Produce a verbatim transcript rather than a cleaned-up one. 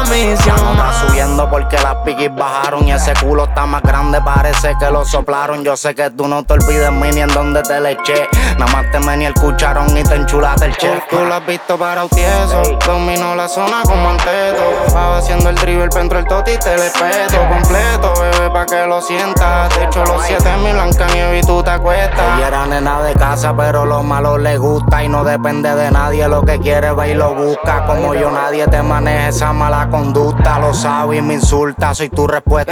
misión. No está subiendo porque las piquis bajaron y ese culo está más grande, parece que lo soplaron. Yo sé que tú no te olvides mí ni en donde te le eché. Nada más te ni el cucharón y te enchulaste el chef. Tú lo has visto para tieso, dominó la zona como Anteto. Va haciendo el dribble, dentro el toti te le peto completo, bebé, pa' que lo sientas. Te echo los siete mil blanca nieve y tú te acuestas. Ella era nena de casa, pero lo malo le gusta y no depende de nadie. Lo que quiere va y lo busca. Como yo, nadie te maneja esa mala conducta. Lo sabe y me insulta, soy tu respuesta.